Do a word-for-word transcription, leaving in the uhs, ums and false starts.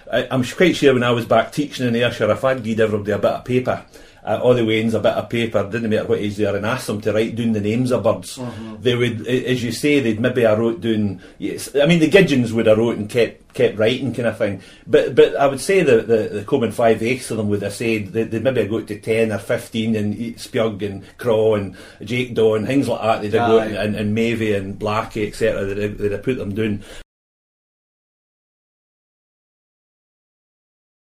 I, I'm quite sure when I was back teaching in Ayrshire, if I'd give everybody a bit of paper, Uh, all the Waynes a bit of paper, didn't matter what age they are, and asked them to write down the names of birds. Mm-hmm. They would, as you say, they'd maybe have wrote down. Yes, I mean, the Gidgeons would have wrote and kept kept writing, kind of thing. But but I would say the the, the common five eighths of them would have said they, they'd maybe go to ten or fifteen, and Spjug and Craw and Jake Daw and things like that. They'd have go and, and Mavie and Blackie, et cetera. They'd, they'd have put them down.